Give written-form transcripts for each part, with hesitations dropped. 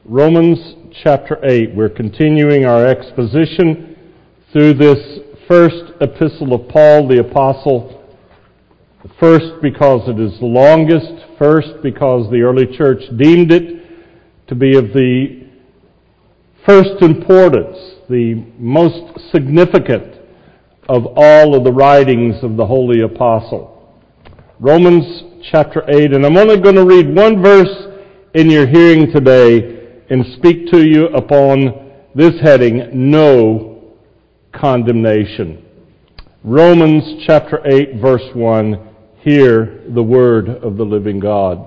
Romans chapter 8. We're continuing our exposition through this first epistle of Paul the Apostle. First because it is the longest. First because the early church deemed it to be of the first importance, the most significant of all of the writings of the Holy Apostle. Romans chapter 8, and I'm only going to read one verse in your hearing today and speak to you upon this heading, no condemnation. Romans chapter 8, verse 1, hear the word of the living God.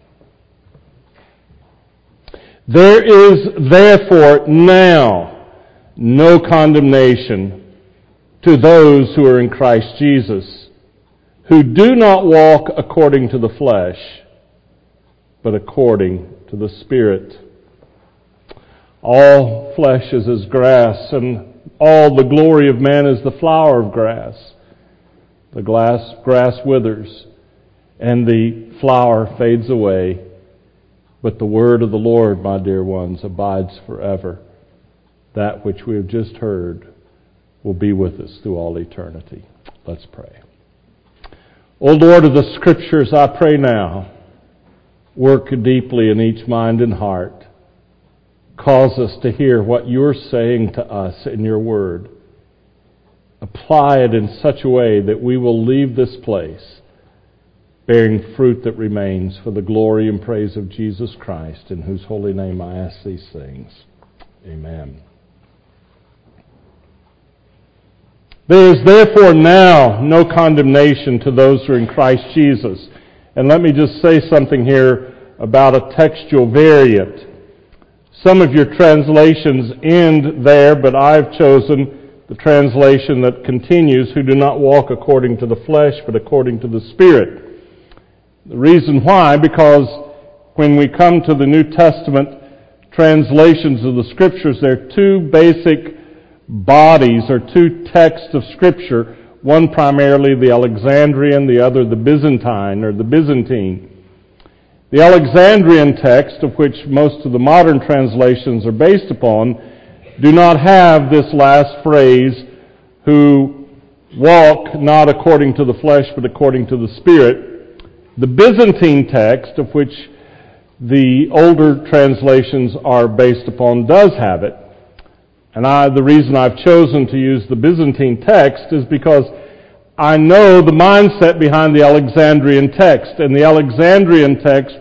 There is therefore now no condemnation to those who are in Christ Jesus, who do not walk according to the flesh, but according to the Spirit. All flesh is as grass, and all the glory of man is the flower of grass. The grass withers, and the flower fades away. But the word of the Lord, my dear ones, abides forever. That which we have just heard will be with us through all eternity. Let's pray. O Lord of the Scriptures, I pray now, work deeply in each mind and heart. Cause us to hear what you're saying to us in your word. Apply it in such a way that we will leave this place bearing fruit that remains for the glory and praise of Jesus Christ, in whose holy name I ask these things. Amen. There is therefore now no condemnation to those who are in Christ Jesus. And let me just say something here about a textual variant. Some of your translations end there, but I've chosen the translation that continues, who do not walk according to the flesh, but according to the Spirit. The reason why, because when we come to the New Testament translations of the Scriptures, there are two basic bodies, or two texts of Scripture, one primarily the Alexandrian, the other the Byzantine, or the Byzantine. The Alexandrian text, of which most of the modern translations are based upon, do not have this last phrase, who walk not according to the flesh, but according to the Spirit. The Byzantine text, of which the older translations are based upon, does have it. And the reason I've chosen to use the Byzantine text is because I know the mindset behind the Alexandrian text. And the Alexandrian text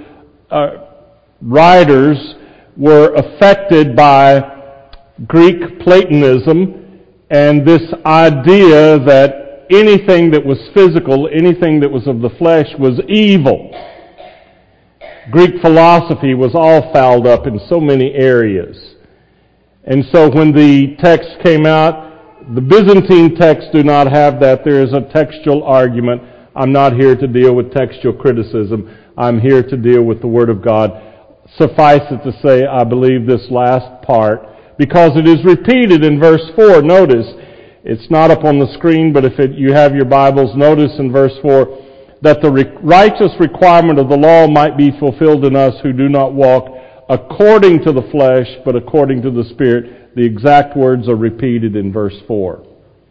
writers were affected by Greek Platonism and this idea that anything that was physical, anything that was of the flesh, was evil. Greek philosophy was all fouled up in so many areas. And so when the text came out, the Byzantine texts do not have that. There is a textual argument. I'm not here to deal with textual criticism. I'm here to deal with the Word of God. Suffice it to say, I believe this last part, because it is repeated in verse 4. Notice, it's not up on the screen, but if you have your Bibles, notice in verse 4, that the righteous requirement of the law might be fulfilled in us who do not walk according to the flesh, but according to the Spirit. The exact words are repeated in verse 4.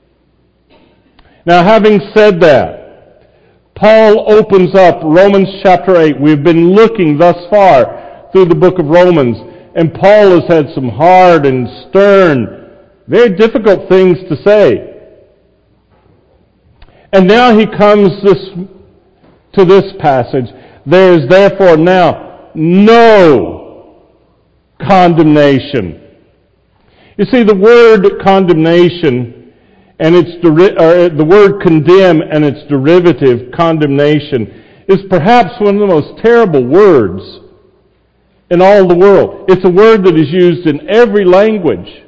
Now, having said that, Paul opens up Romans chapter 8. We've been looking thus far through the book of Romans, and Paul has had some hard and stern, very difficult things to say. And now he comes to this passage. There is therefore now no condemnation. You see, the word condemnation and the word condemn and its derivative, condemnation, is perhaps one of the most terrible words in all the world. It's a word that is used in every language.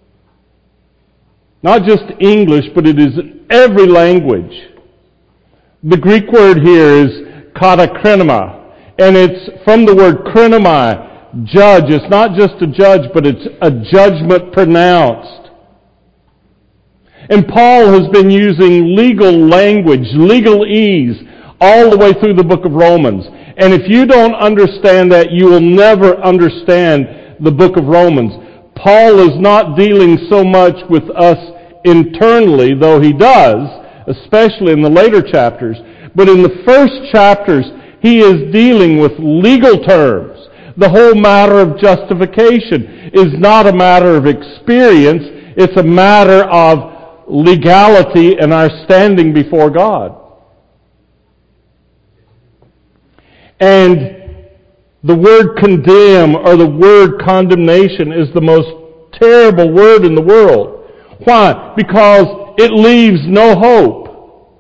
Not just English, but it is in every language. The Greek word here is katakrinema, and it's from the word krinomai, judge. It's not just a judge, but it's a judgment pronounced. And Paul has been using legal language, legalese, all the way through the book of Romans. And if you don't understand that, you will never understand the book of Romans. Paul is not dealing so much with us internally, though he does, especially in the later chapters. But in the first chapters, he is dealing with legal terms. The whole matter of justification is not a matter of experience. It's a matter of legality and our standing before God. And the word condemn or the word condemnation is the most terrible word in the world. Why? Because it leaves no hope.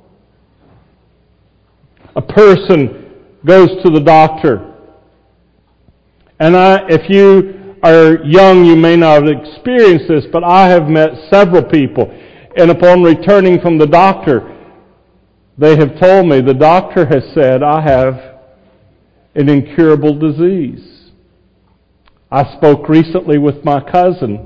A person goes to the doctor. And if you are young, you may not have experienced this, but I have met several people. And upon returning from the doctor, they have told me, the doctor has said, I have an incurable disease. I spoke recently with my cousin,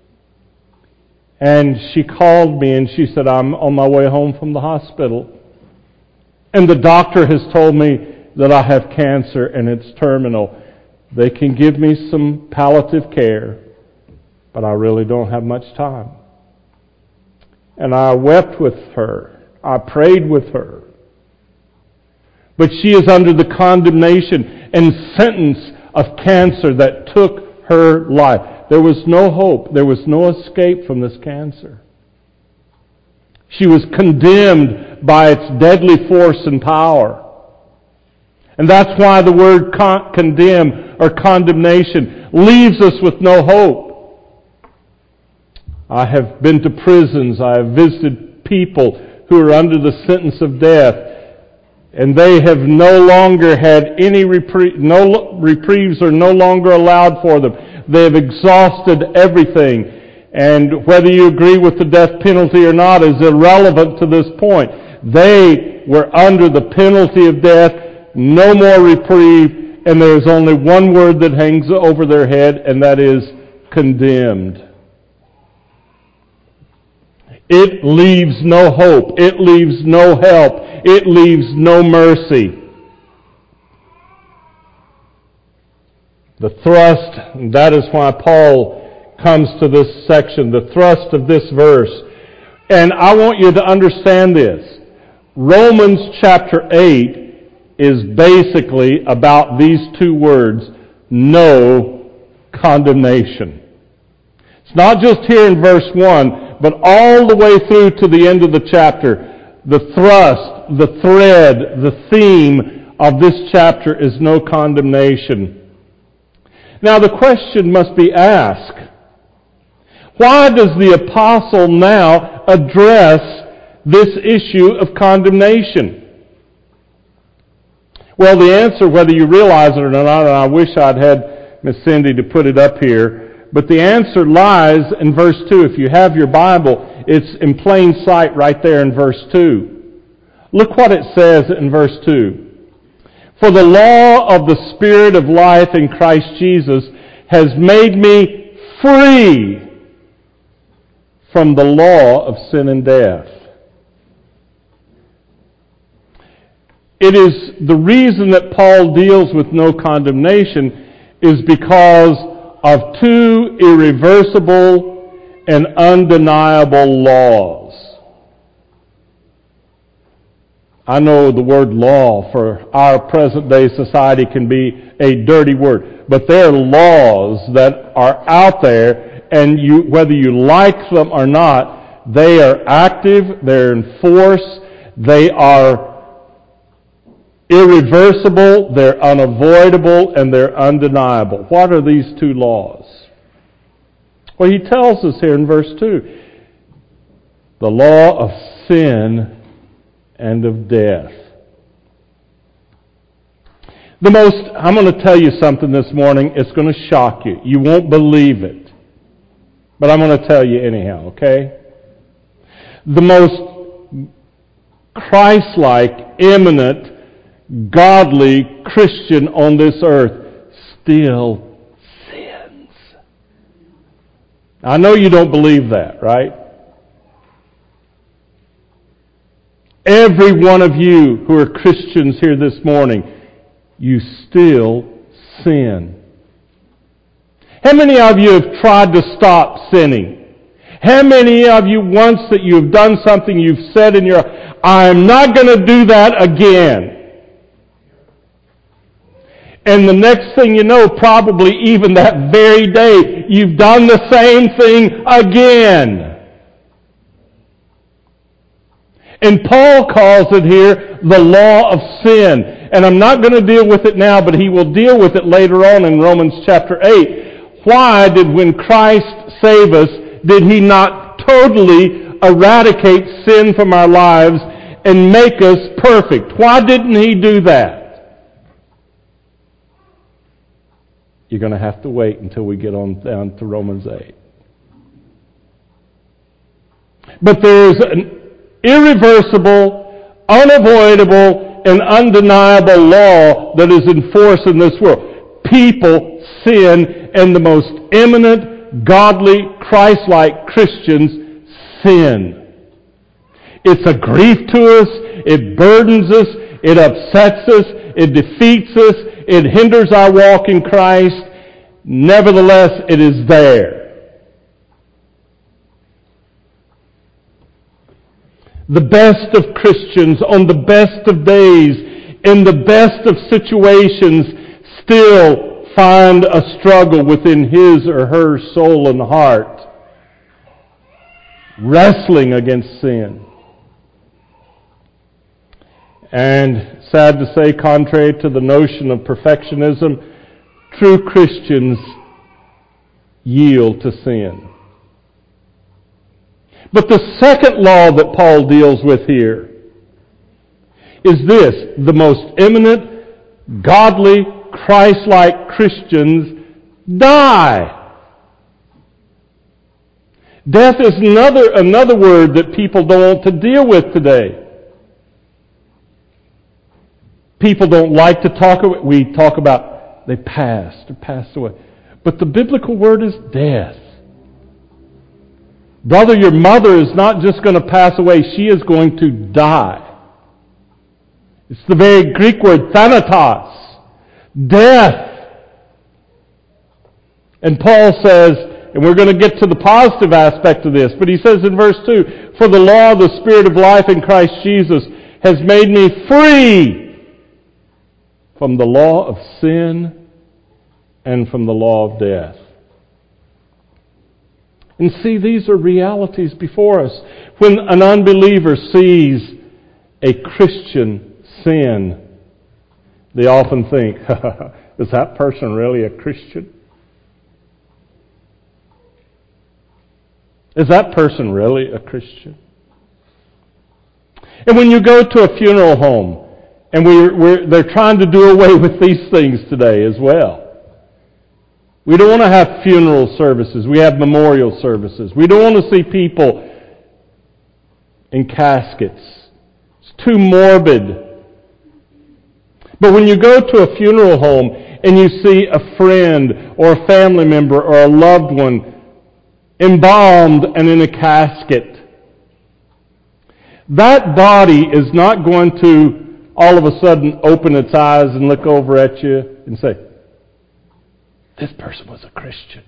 and she called me and she said, I'm on my way home from the hospital. And the doctor has told me that I have cancer and it's terminal. They can give me some palliative care, but I really don't have much time. And I wept with her. I prayed with her. But she is under the condemnation and sentence of cancer that took her life. There was no hope. There was no escape from this cancer. She was condemned by its deadly force and power. And that's why the word condemn or condemnation leaves us with no hope. I have been to prisons. I have visited people who are under the sentence of death. And they have no longer had any reprieves are no longer allowed for them. They have exhausted everything. And whether you agree with the death penalty or not is irrelevant to this point. They were under the penalty of death, no more reprieve, and there is only one word that hangs over their head, and that is condemned. It leaves no hope. It leaves no help. It leaves no mercy. The thrust, and that is why Paul comes to this section, the thrust of this verse. And I want you to understand this. Romans chapter 8 is basically about these two words, no condemnation. It's not just here in verse 1, but all the way through to the end of the chapter. The thrust, the thread, the theme of this chapter is no condemnation. Now the question must be asked, why does the apostle now address this issue of condemnation? Well, the answer, whether you realize it or not, and I wish I'd had Miss Cindy to put it up here, but the answer lies in verse 2. If you have your Bible, it's in plain sight right there in verse 2. Look what it says in verse 2. For the law of the Spirit of life in Christ Jesus has made me free from the law of sin and death. It is the reason that Paul deals with no condemnation is because of two irreversible and undeniable laws. I know the word law for our present day society can be a dirty word, but there are laws that are out there, and whether you like them or not, they are active, they're in force, they are irreversible, they're unavoidable, and they're undeniable. What are these two laws? Well, he tells us here in verse 2, the law of sin and of death. I'm going to tell you something this morning. It's going to shock you. You won't believe it. But I'm going to tell you anyhow, okay? The most Christ-like, eminent, godly Christian on this earth still sins. I know you don't believe that, right? Every one of you who are Christians here this morning you still sin. How many of you have tried to stop sinning? How many of you, once that you've done something, you've said in your, I'm not going to do that again. And the next thing you know, probably even that very day, you've done the same thing again. And Paul calls it here the law of sin. And I'm not going to deal with it now, but he will deal with it later on in Romans chapter 8. Why did, when Christ saved us, did he not totally eradicate sin from our lives and make us perfect? Why didn't he do that? You're going to have to wait until we get on down to Romans 8. But there is an irreversible, unavoidable, and undeniable law that is in force in this world. People sin, and the most eminent, godly, Christ-like Christians sin. It's a grief to us, it burdens us, it upsets us, it defeats us, it hinders our walk in Christ. Nevertheless, it is there. The best of Christians on the best of days, in the best of situations, still find a struggle within his or her soul and heart, wrestling against sin. And sad to say, contrary to the notion of perfectionism, true Christians yield to sin. But the second law that Paul deals with here is this: the most eminent, godly, Christ-like Christians die. Death is another word that people don't want to deal with today. People don't like to talk about, we talk about they passed or passed away. But the biblical word is death. Brother, your mother is not just going to pass away, she is going to die. It's the very Greek word thanatos. Death. And Paul says, and we're going to get to the positive aspect of this, but he says in verse 2, for the law of the Spirit of life in Christ Jesus has made me free from the law of sin and from the law of death. And see, these are realities before us. When an unbeliever sees a Christian sin, they often think, is that person really a Christian? Is that person really a Christian? And when you go to a funeral home, and they're trying to do away with these things today as well. We don't want to have funeral services. We have memorial services. We don't want to see people in caskets. It's too morbid. But when you go to a funeral home and you see a friend or a family member or a loved one embalmed and in a casket, that body is not going to all of a sudden open its eyes and look over at you and say, this person was a Christian.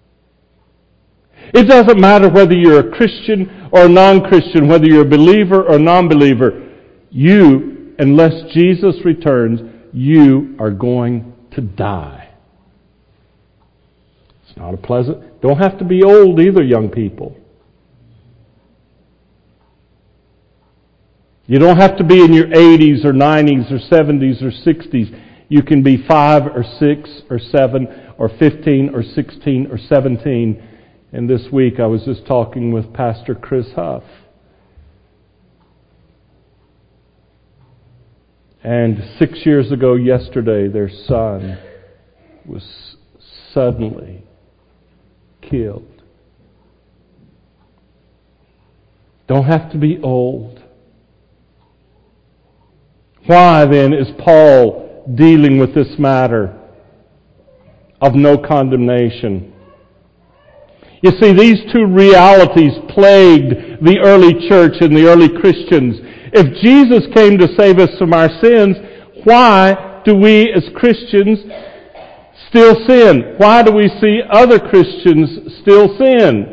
It doesn't matter whether you're a Christian or a non-Christian, whether you're a believer or non-believer. You, unless Jesus returns, you are going to die. It's not a pleasant. Don't have to be old either, young people. You don't have to be in your 80s or 90s or 70s or 60s. You can be 5 or 6 or 7 or 15 or 16 or 17. And this week I was just talking with Pastor Chris Huff. And 6 years ago yesterday, their son was suddenly killed. Don't have to be old. Why then is Paul dealing with this matter of no condemnation? You see, these two realities plagued the early church and the early Christians. If Jesus came to save us from our sins, why do we as Christians still sin? Why do we see other Christians still sin?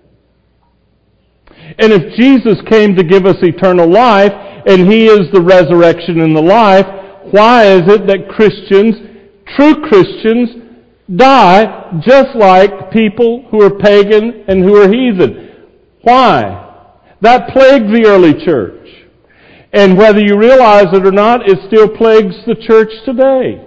And if Jesus came to give us eternal life, and He is the resurrection and the life, why is it that Christians, true Christians, die just like people who are pagan and who are heathen? Why? That plagued the early church. And whether you realize it or not, it still plagues the church today.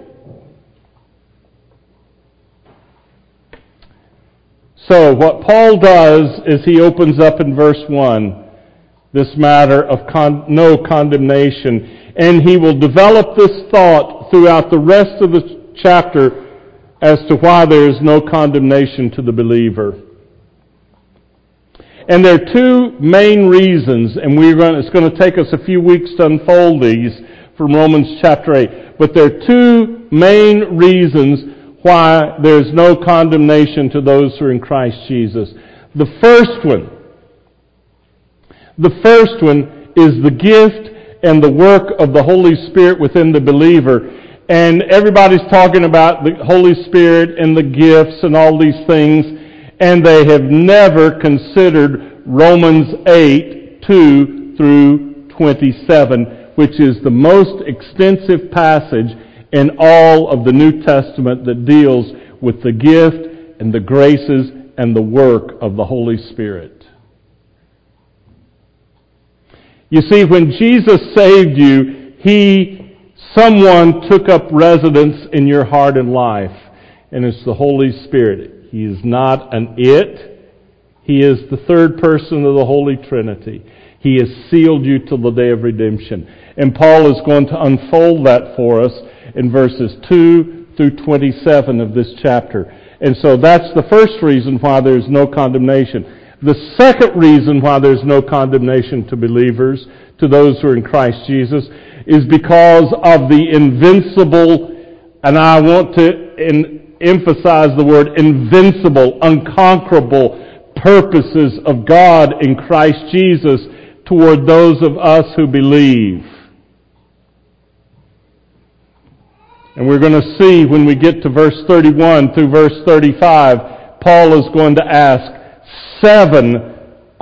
So what Paul does is he opens up in verse 1 this matter of no condemnation, and he will develop this thought throughout the rest of the chapter as to why there is no condemnation to the believer. And there are two main reasons, and it's going to take us a few weeks to unfold these from Romans chapter 8. But there are two main reasons why there is no condemnation to those who are in Christ Jesus. The first one is the gift and the work of the Holy Spirit within the believer. And everybody's talking about the Holy Spirit and the gifts and all these things, and they have never considered Romans 8, 2 through 27, which is the most extensive passage in all of the New Testament that deals with the gift and the graces and the work of the Holy Spirit. You see, when Jesus saved you, someone took up residence in your heart and life, and it's the Holy Spirit. He is not an it. He is the third person of the Holy Trinity. He has sealed you till the day of redemption. And Paul is going to unfold that for us in verses 2 through 27 of this chapter. And so that's the first reason why there's no condemnation. The second reason why there's no condemnation to believers, to those who are in Christ Jesus, is because of the invincible, and I want to emphasize the word invincible, unconquerable purposes of God in Christ Jesus toward those of us who believe. And we're going to see when we get to verse 31 through verse 35, Paul is going to ask 7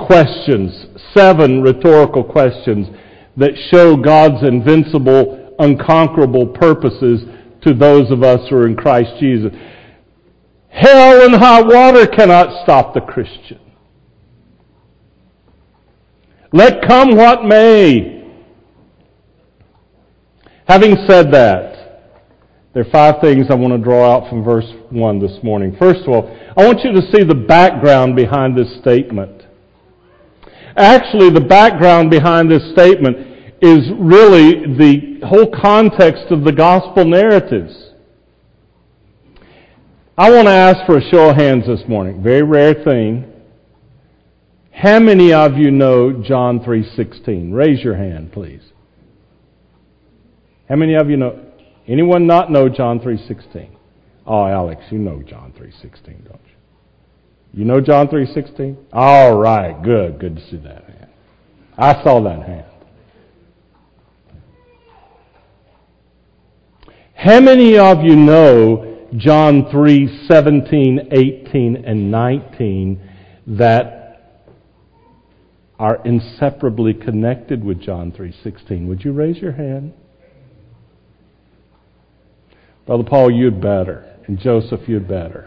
rhetorical questions that show God's invincible, unconquerable purposes to those of us who are in Christ Jesus. Hell and hot water cannot stop the Christian. Let come what may. Having said that, there are 5 things I want to draw out from verse 1 this morning. First of all, I want you to see the background behind this statement. Actually, the background behind this statement is really the whole context of the gospel narratives. I want to ask for a show of hands this morning. Very rare thing. How many of you know John 3:16? Raise your hand, please. How many of you know? Anyone not know John 3:16? Oh, Alex, you know John 3:16, don't you? You know John 3:16? All right, good. Good to see that hand. I saw that hand. How many of you know John 3:17, 18, and 19 that are inseparably connected with John 3:16? Would you raise your hand? Brother Paul, you'd better. And Joseph, you'd better.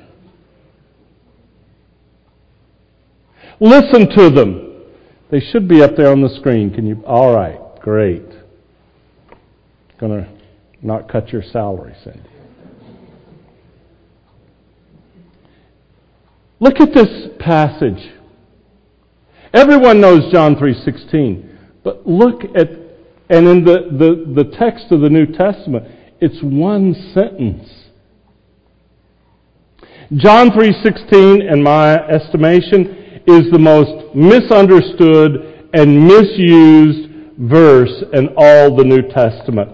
Listen to them. They should be up there on the screen. Can you? All right, great. Going to not cut your salary, Cindy. Look at this passage. Everyone knows John 3:16, but look at, and in the text of the New Testament, it's one sentence. John 3:16, in my estimation, is the most misunderstood and misused verse in all the New Testament.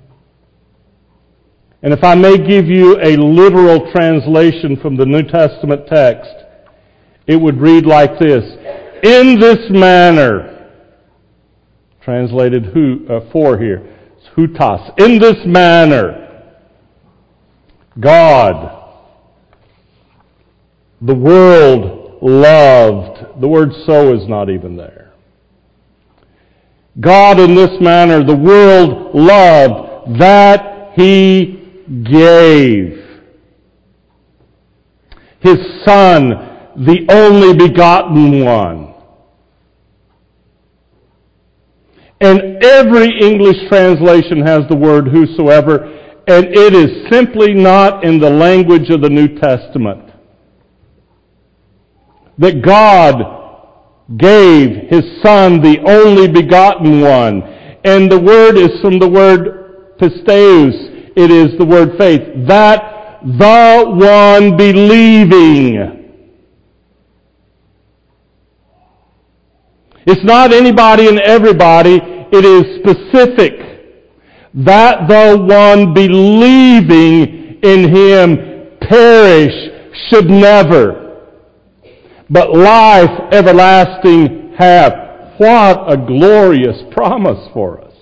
And if I may give you a literal translation from the New Testament text, it would read like this: in this manner, translated for here, it's hutas, in this manner. God, the world loved. The word so is not even there. God in this manner, the world loved, that He gave His Son, the only begotten one. And every English translation has the word whosoever, and it is simply not in the language of the New Testament. That God gave His Son, the only begotten one. And the word is from the word pisteus. It is the word faith. That the one believing. It's not anybody and everybody. It is specific. That the one believing in Him perish should never, but life everlasting have. What a glorious promise for us.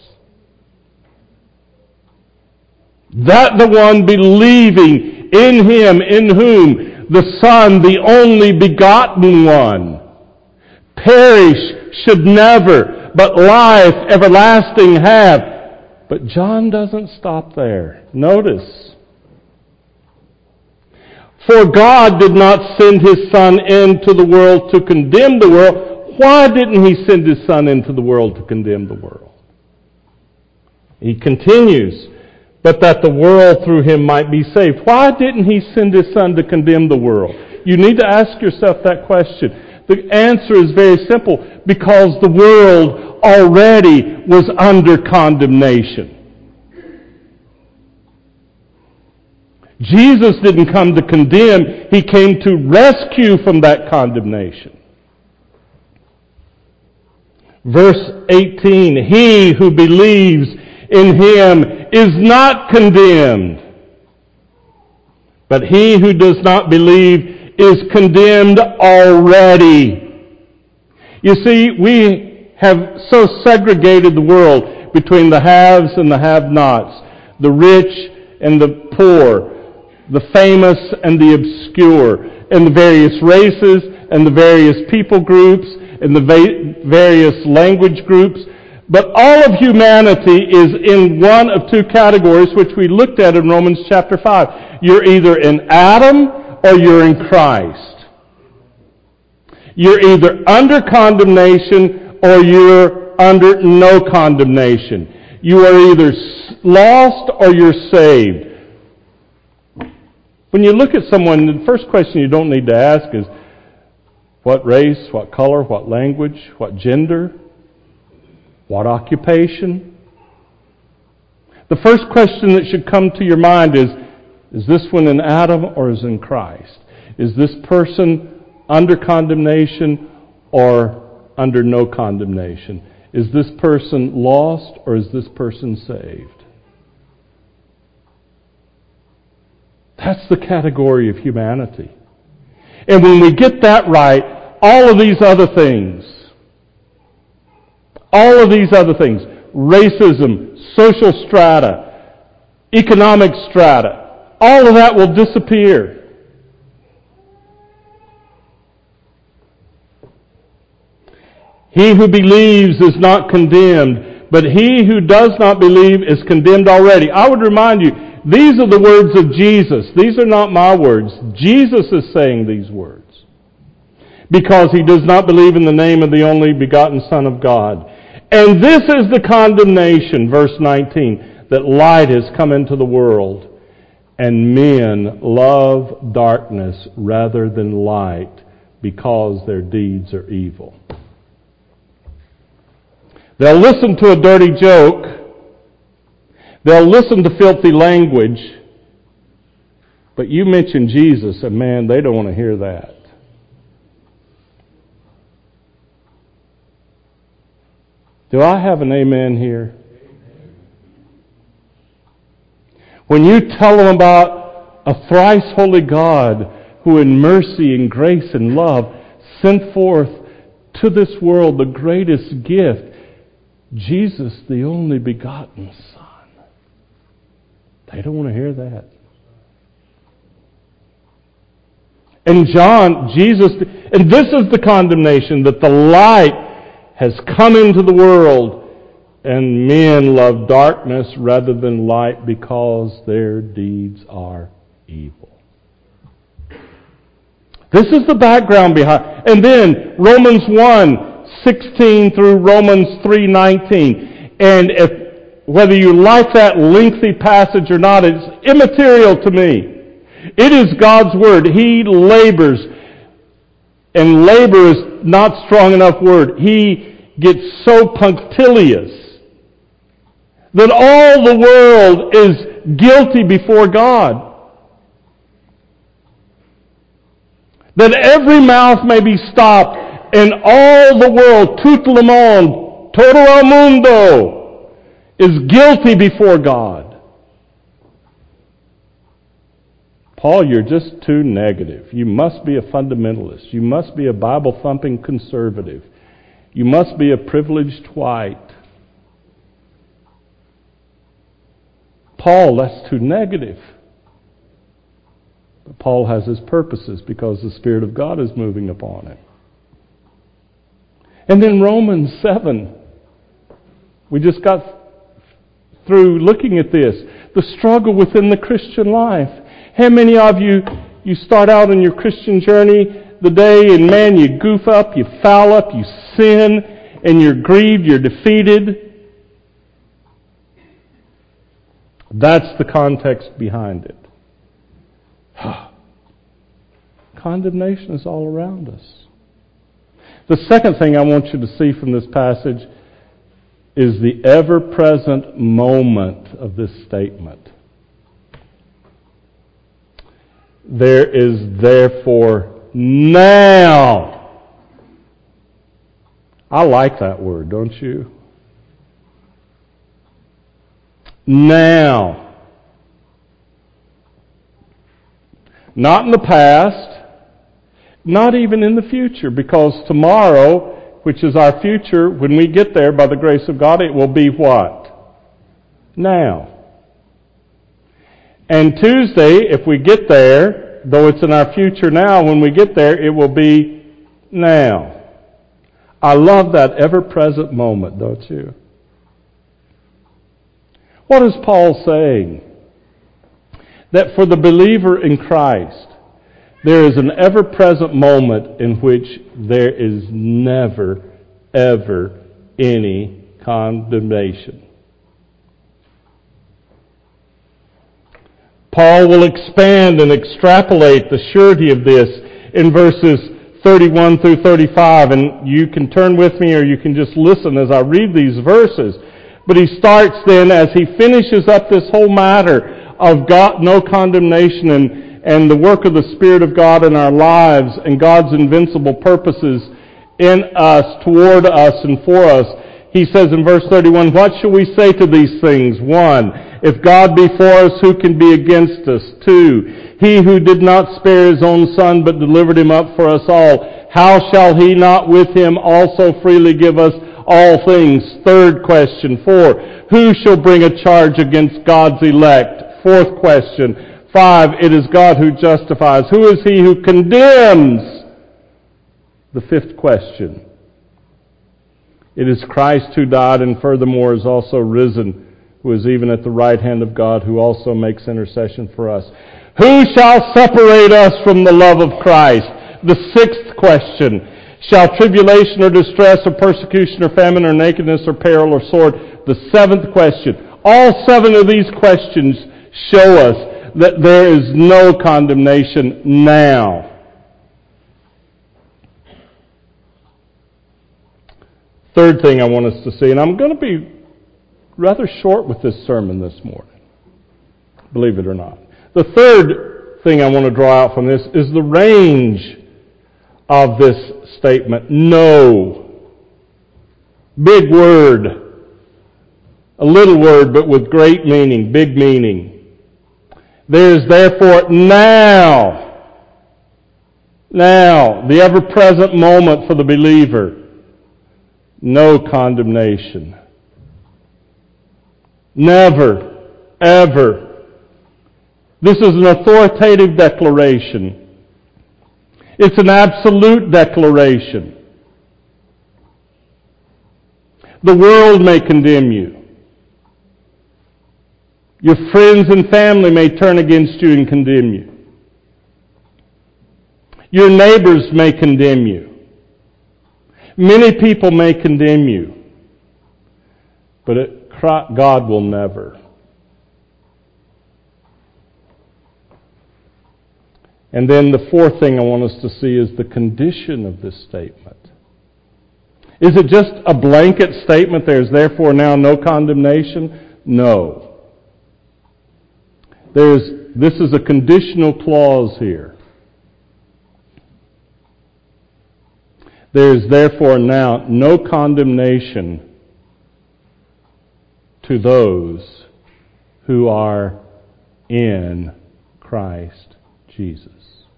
That the one believing in Him, in whom the Son, the only begotten one, perish should never, but life everlasting have. But John doesn't stop there. Notice. For God did not send His Son into the world to condemn the world. Why didn't He send His Son into the world to condemn the world? He continues, but that the world through Him might be saved. Why didn't He send His Son to condemn the world? You need to ask yourself that question. The answer is very simple. Because the world already was under condemnation. Jesus didn't come to condemn. He came to rescue from that condemnation. Verse 18, he who believes in Him is not condemned. But he who does not believe is condemned already. You see, we have so segregated the world between the haves and the have-nots, the rich and the poor, the famous and the obscure, and the various races and the various people groups and the various language groups. But all of humanity is in one of two categories, which we looked at in Romans chapter 5. You're either in Adam or you're in Christ. You're either under condemnation or you're under no condemnation. You are either lost or you're saved. When you look at someone, the first question you don't need to ask is, what race, what color, what language, what gender, what occupation? The first question that should come to your mind is this one in Adam or is in Christ? Is this person under condemnation or under no condemnation? Is this person lost or is this person saved? That's the category of humanity. And when we get that right, all of these other things, racism, social strata, economic strata, all of that will disappear. He who believes is not condemned, but he who does not believe is condemned already. I would remind you, these are the words of Jesus. These are not my words. Jesus is saying these words. Because he does not believe in the name of the only begotten Son of God. And this is the condemnation, verse 19, that light has come into the world, and men love darkness rather than light because their deeds are evil. They'll listen to a dirty joke. They'll listen to filthy language. But you mention Jesus, and man, they don't want to hear that. Do I have an amen here? When you tell them about a thrice holy God who in mercy and grace and love sent forth to this world the greatest gift, Jesus, the only begotten Son. They don't want to hear that. And and this is the condemnation, that the light has come into the world, and men love darkness rather than light because their deeds are evil. This is the background behind. And then Romans 1:16 through Romans 3:19. And whether you like that lengthy passage or not, it's immaterial to me. It is God's Word. He labors, and labor is not strong enough word. He gets so punctilious that all the world is guilty before God. That every mouth may be stopped, and all the world, tout le monde, todo el mundo, is guilty before God. Paul, you're just too negative. You must be a fundamentalist. You must be a Bible-thumping conservative. You must be a privileged white. Paul, that's too negative. But Paul has his purposes because the Spirit of God is moving upon him. And then Romans 7. We just got through looking at this. The struggle within the Christian life. How many of you start out on your Christian journey the day and man, you goof up, you foul up, you sin, and you're grieved, you're defeated? That's the context behind it. Condemnation is all around us. The second thing I want you to see from this passage is the ever-present moment of this statement. There is therefore now. I like that word, don't you? Now. Not in the past, not even in the future, because tomorrow, which is our future, when we get there by the grace of God, it will be what? Now. And Tuesday, if we get there, though it's in our future now, when we get there, it will be now. I love that ever-present moment, don't you? What is Paul saying? That for the believer in Christ, there is an ever-present moment in which there is never, ever any condemnation. Paul will expand and extrapolate the surety of this in verses 31 through 35. And you can turn with me or you can just listen as I read these verses. But he starts then, as he finishes up this whole matter of God, no condemnation and the work of the Spirit of God in our lives and God's invincible purposes in us, toward us, and for us. He says in verse 31, what shall we say to these things? 1, if God be for us, who can be against us? 2, he who did not spare his own Son, but delivered him up for us all, how shall he not with him also freely give us all things? Third question. 4, who shall bring a charge against God's elect? Fourth question. 5, it is God who justifies. Who is he who condemns? The fifth question. It is Christ who died and furthermore is also risen, who is even at the right hand of God, who also makes intercession for us. Who shall separate us from the love of Christ? The sixth question. Shall tribulation or distress or persecution or famine or nakedness or peril or sword? The seventh question. All 7 of these questions show us that there is no condemnation now. Third thing I want us to see, and I'm going to be rather short with this sermon this morning, believe it or not. The third thing I want to draw out from this is the range of this statement. No. Big word. A little word, but with great meaning, big meaning. There is therefore now, the ever-present moment for the believer, no condemnation. Never, ever. This is an authoritative declaration. It's an absolute declaration. The world may condemn you. Your friends and family may turn against you and condemn you. Your neighbors may condemn you. Many people may condemn you. But God will never. And then the fourth thing I want us to see is the condition of this statement. Is it just a blanket statement, there's therefore now no condemnation? No. This is a conditional clause here. There is therefore now no condemnation to those who are in Christ Jesus.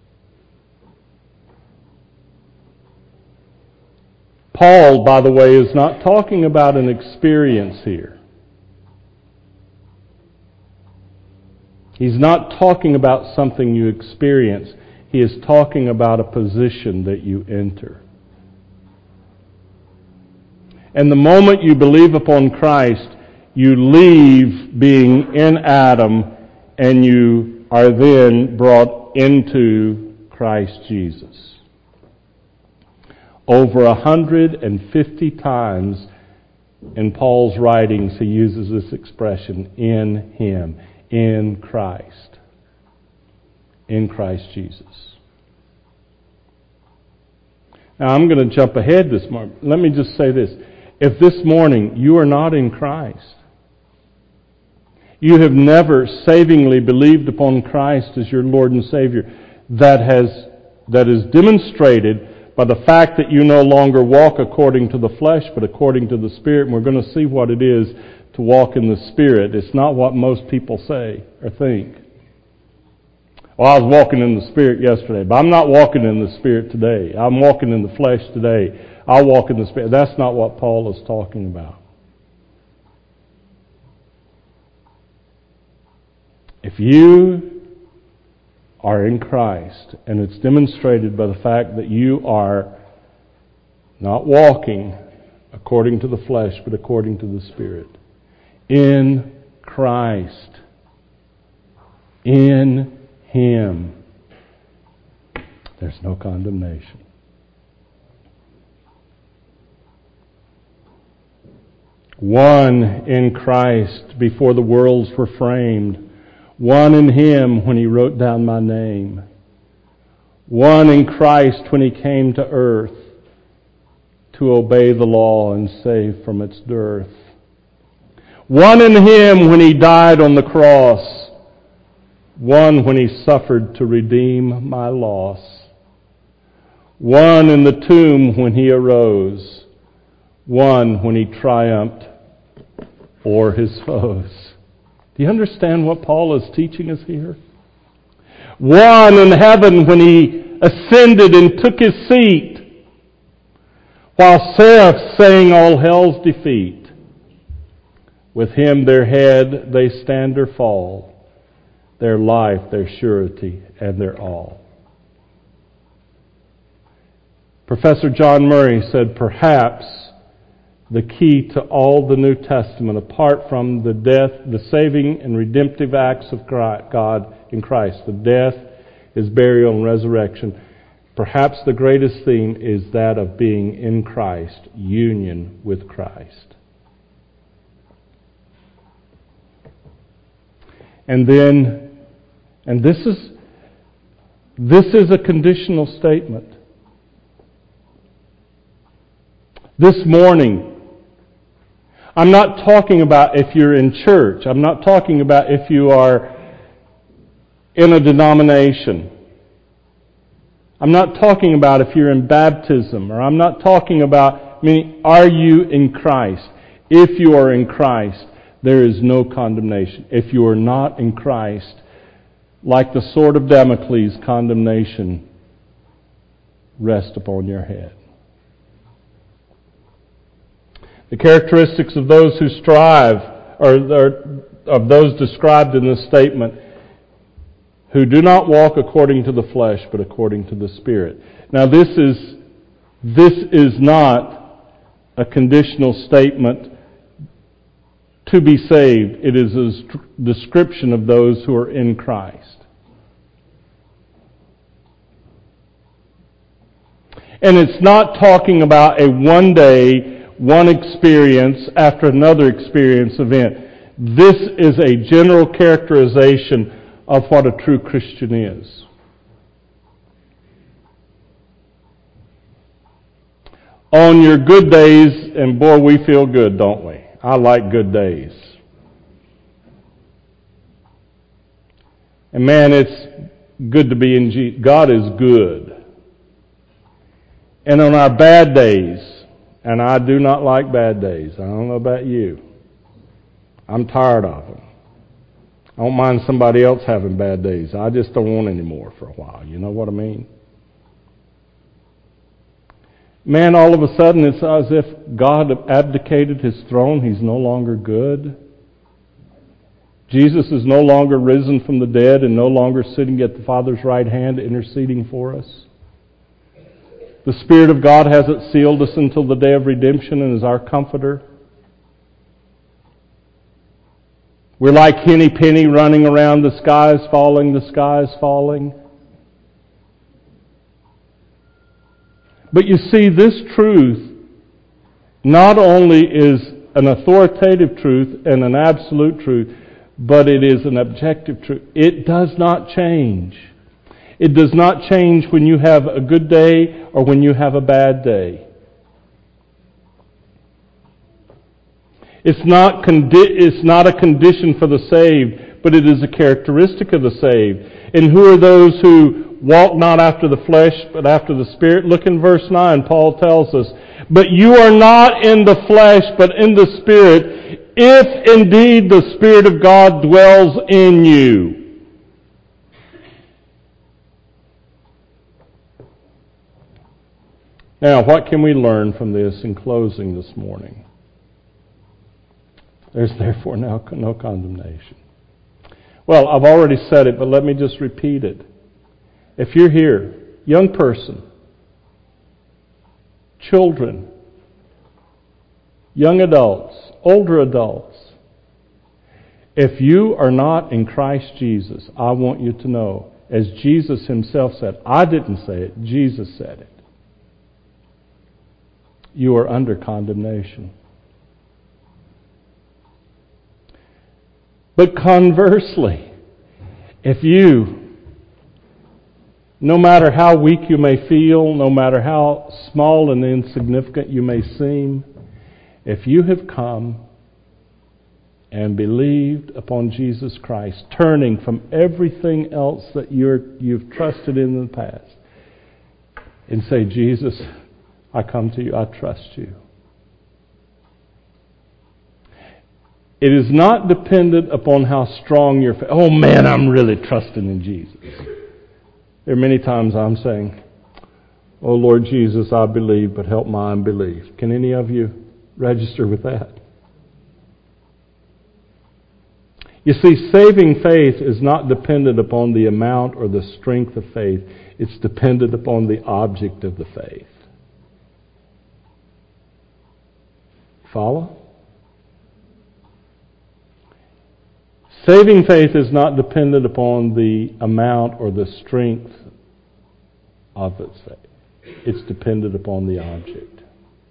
Paul, by the way, is not talking about an experience here. He's not talking about something you experience. He is talking about a position that you enter. And the moment you believe upon Christ, you leave being in Adam and you are then brought into Christ Jesus. Over 150 times in Paul's writings he uses this expression, in Him, in Christ. In Christ Jesus. Now I'm going to jump ahead this morning. Let me just say this. If this morning you are not in Christ, you have never savingly believed upon Christ as your Lord and Savior, that is demonstrated by the fact that you no longer walk according to the flesh, but according to the Spirit. And we're going to see what it is to walk in the Spirit. It's not what most people say or think. Well, I was walking in the Spirit yesterday, but I'm not walking in the Spirit today. I'm walking in the flesh today. I'll walk in the Spirit. That's not what Paul is talking about. If you are in Christ, and it's demonstrated by the fact that you are not walking according to the flesh, but according to the Spirit. In Christ. In Him. There's no condemnation. One in Christ before the worlds were framed. One in Him when He wrote down my name. One in Christ when He came to earth to obey the law and save from its dearth. One in Him when He died on the cross. One when He suffered to redeem my loss. One in the tomb when He arose. One when He triumphed o'er His foes. Do you understand what Paul is teaching us here? One in heaven when He ascended and took His seat, while seraphs sang all hell's defeat. With Him their head they stand or fall, their life, their surety, and their all. Professor John Murray said, perhaps the key to all the New Testament, apart from the death, the saving and redemptive acts of God in Christ, the death, His burial and resurrection, perhaps the greatest theme is that of being in Christ, union with Christ. And this is a conditional statement. This morning, I'm not talking about if you're in church. I'm not talking about if you are in a denomination. I'm not talking about if you're in baptism, or I'm not talking about, are you in Christ? If you are in Christ, there is no condemnation. If you are not in Christ, like the sword of Damocles, condemnation rests upon your head. The characteristics of those who strive, or of those described in this statement, who do not walk according to the flesh, but according to the Spirit. Now this is not a conditional statement to be saved. It is a description of those who are in Christ. And it's not talking about a one day, one experience after another experience event. This is a general characterization of what a true Christian is. On your good days, and boy, we feel good, don't we? I like good days. And man, it's good to be in Jesus. God is good. And on our bad days, and I do not like bad days. I don't know about you. I'm tired of them. I don't mind somebody else having bad days. I just don't want any more for a while. You know what I mean? Man, all of a sudden it's as if God abdicated His throne. He's no longer good. Jesus is no longer risen from the dead and no longer sitting at the Father's right hand interceding for us. The Spirit of God hasn't sealed us until the day of redemption and is our comforter. We're like Henny Penny running around, the sky is falling, the sky is falling. But you see, this truth not only is an authoritative truth and an absolute truth, but it is an objective truth. It does not change. It does not change when you have a good day or when you have a bad day. It's not a condition for the saved, but it is a characteristic of the saved. And who are those who walk not after the flesh, but after the Spirit? Look in verse 9. Paul tells us, "But you are not in the flesh, but in the Spirit, if indeed the Spirit of God dwells in you." Now, what can we learn from this in closing this morning? There's therefore now no condemnation. Well, I've already said it, but let me just repeat it. If you're here, young person, children, young adults, older adults, if you are not in Christ Jesus, I want you to know, as Jesus Himself said, I didn't say it, Jesus said it, you are under condemnation. But conversely, if you, no matter how weak you may feel, no matter how small and insignificant you may seem, if you have come and believed upon Jesus Christ, turning from everything else that you've trusted in the past, and say, Jesus, I come to you, I trust you. It is not dependent upon how strong your faith. Oh man, I'm really trusting in Jesus. There are many times I'm saying, oh Lord Jesus, I believe, but help my unbelief. Can any of you register with that? You see, saving faith is not dependent upon the amount or the strength of faith. It's dependent upon the object of the faith. Follow? Saving faith is not dependent upon the amount or the strength of its faith. It's dependent upon the object.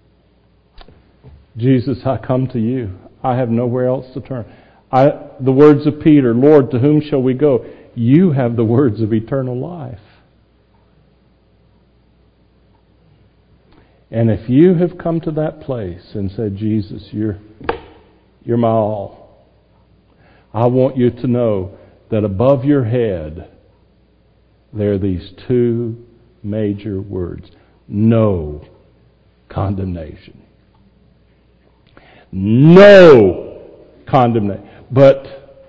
Jesus, I come to you. I have nowhere else to turn. The words of Peter, Lord, to whom shall we go? You have the words of eternal life. And if you have come to that place and said, Jesus, you're my all, I want you to know that above your head there are these two major words. No condemnation. No condemnation. But,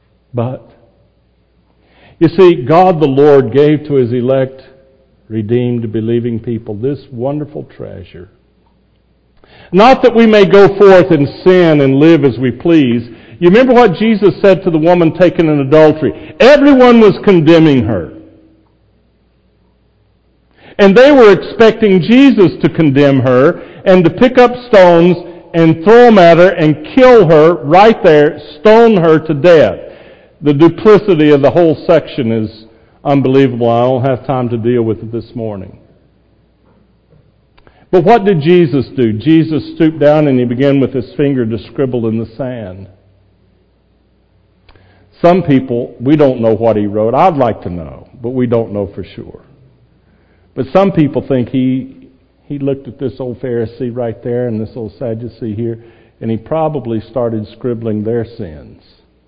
you see, God the Lord gave to His elect, redeemed, believing people this wonderful treasure. Not that we may go forth and sin and live as we please. You remember what Jesus said to the woman taken in adultery? Everyone was condemning her. And they were expecting Jesus to condemn her and to pick up stones and throw them at her and kill her right there, stone her to death. The duplicity of the whole section is unbelievable. I don't have time to deal with it this morning. But what did Jesus do? Jesus stooped down and he began with his finger to scribble in the sand. Some people, we don't know what he wrote. I'd like to know, but we don't know for sure. But some people think he looked at this old Pharisee right there and this old Sadducee here, and he probably started scribbling their sins.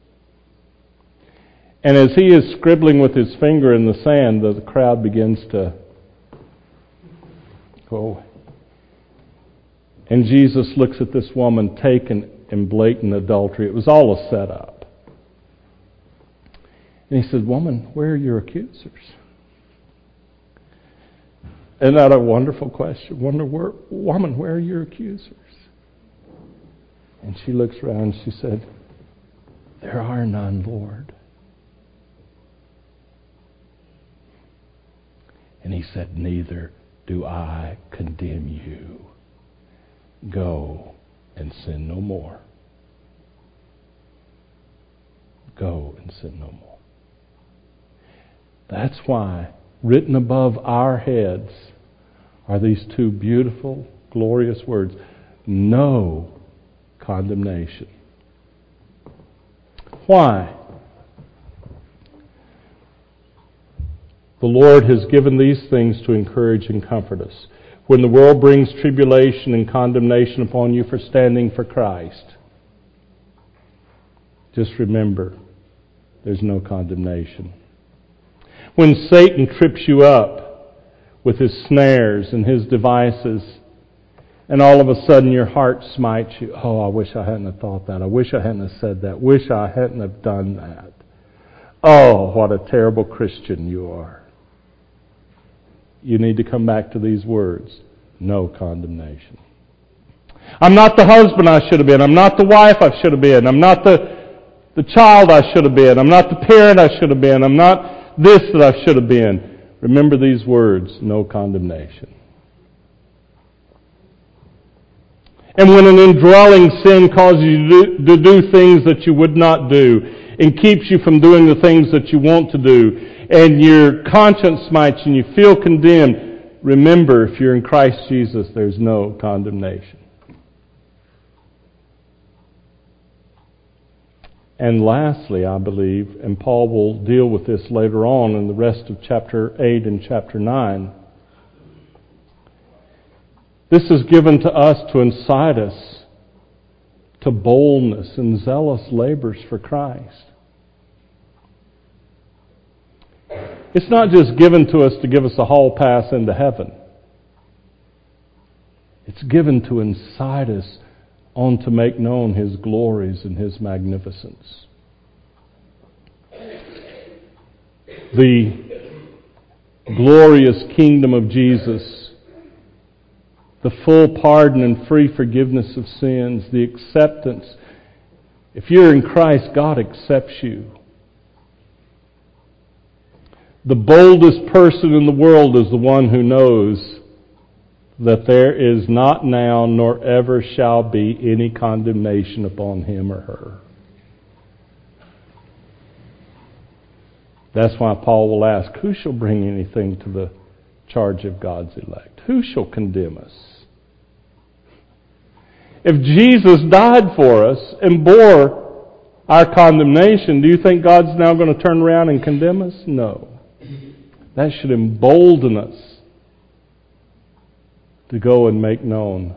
And as he is scribbling with his finger in the sand, the crowd begins to go. And Jesus looks at this woman taken in blatant adultery. It was all a setup. And he said, "Woman, where are your accusers?" Isn't that a wonderful question? Woman, where are your accusers? And she looks around and she said, "There are none, Lord." And he said, "Neither do I condemn you. Go and sin no more." Go and sin no more. That's why written above our heads are these two beautiful, glorious words: no condemnation. Why? The Lord has given these things to encourage and comfort us. When the world brings tribulation and condemnation upon you for standing for Christ, just remember, there's no condemnation. When Satan trips you up with his snares and his devices, and all of a sudden your heart smites you, "Oh, I wish I hadn't have thought that. I wish I hadn't have said that. Wish I hadn't have done that. Oh, what a terrible Christian you are." You need to come back to these words: no condemnation. I'm not the husband I should have been. I'm not the wife I should have been. I'm not the child I should have been. I'm not the parent I should have been. I'm not this that I should have been. Remember these words: no condemnation. And when an indwelling sin causes you to do things that you would not do, and keeps you from doing the things that you want to do, and your conscience smites you and you feel condemned, remember, if you're in Christ Jesus, there's no condemnation. And lastly, I believe, and Paul will deal with this later on in the rest of chapter 8 and chapter 9, this is given to us to incite us to boldness and zealous labors for Christ. It's not just given to us to give us a hall pass into heaven. It's given to incite us on to make known His glories and His magnificence. The glorious kingdom of Jesus, the full pardon and free forgiveness of sins, the acceptance. If you're in Christ, God accepts you. The boldest person in the world is the one who knows that there is not now nor ever shall be any condemnation upon him or her. That's why Paul will ask, who shall bring anything to the charge of God's elect? Who shall condemn us? If Jesus died for us and bore our condemnation, do you think God's now going to turn around and condemn us? No. That should embolden us to go and make known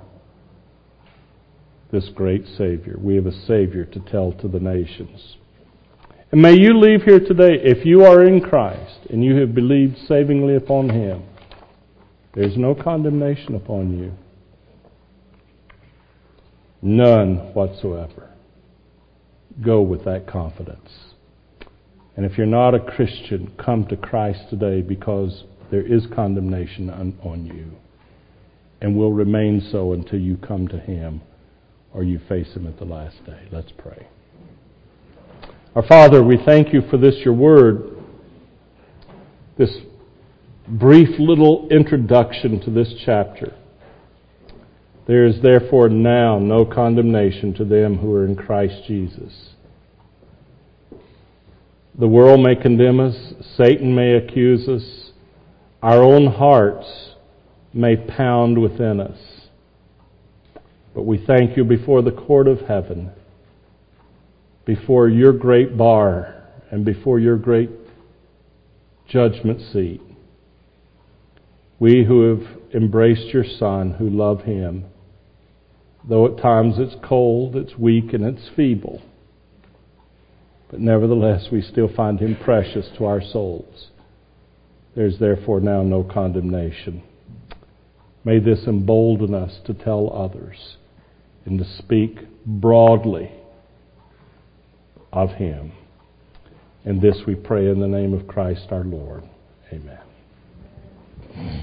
this great Savior. We have a Savior to tell to the nations. And may you leave here today, if you are in Christ and you have believed savingly upon Him, there's no condemnation upon you. None whatsoever. Go with that confidence. And if you're not a Christian, come to Christ today, because there is condemnation on you, and will remain so until you come to Him or you face Him at the last day. Let's pray. Our Father, we thank you for this, your word, this brief little introduction to this chapter. There is therefore now no condemnation to them who are in Christ Jesus. The world may condemn us, Satan may accuse us, our own hearts may pound within us. But we thank you before the court of heaven, before your great bar, and before your great judgment seat. We who have embraced your Son, who love him, though at times it's cold, it's weak, and it's feeble, but nevertheless we still find him precious to our souls. There's therefore now no condemnation. May this embolden us to tell others and to speak broadly of him. And this we pray in the name of Christ our Lord. Amen.